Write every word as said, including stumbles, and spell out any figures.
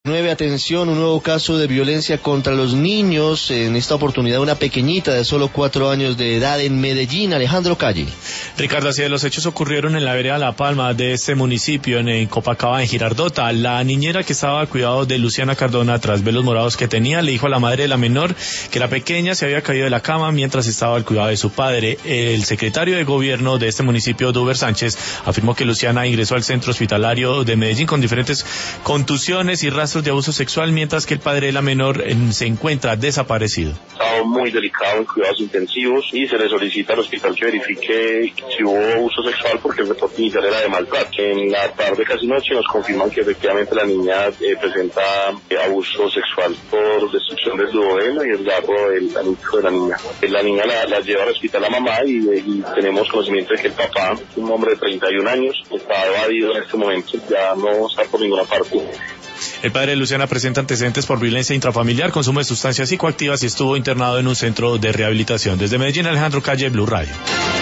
Nueve, atención, un nuevo caso de violencia contra los niños, en esta oportunidad una pequeñita de solo cuatro años de edad en Medellín. Alejandro Calle. Ricardo, así de los hechos ocurrieron en la vereda La Palma de este municipio, en, en Copacabana, en Girardota. La niñera que estaba a cuidado de Luciana Cardona, tras ver los morados que tenía, le dijo a la madre de la menor que la pequeña se había caído de la cama mientras estaba al cuidado de su padre. El secretario de gobierno de este municipio, Duber Sánchez, afirmó que Luciana ingresó al centro hospitalario de Medellín con diferentes contusiones y rastros de abuso sexual, mientras que el padre de la menor eh, se encuentra desaparecido. Estaba muy delicado en cuidados intensivos y se le solicita al hospital que verifique si hubo abuso sexual, porque el reporte inicial era de maltrato. En la tarde, casi noche, nos confirman que efectivamente la niña eh, presenta eh, abuso sexual por destrucción del duodeno y el garro del anillo de la niña. La niña la, la lleva al hospital la mamá y, y tenemos conocimiento de que el papá, un hombre de treinta y un años, está evadido en este momento, ya no está por ninguna parte. El padre de Luciana presenta antecedentes por violencia intrafamiliar, consumo de sustancias psicoactivas y estuvo internado en un centro de rehabilitación. Desde Medellín, Alejandro Calle, Blue Radio.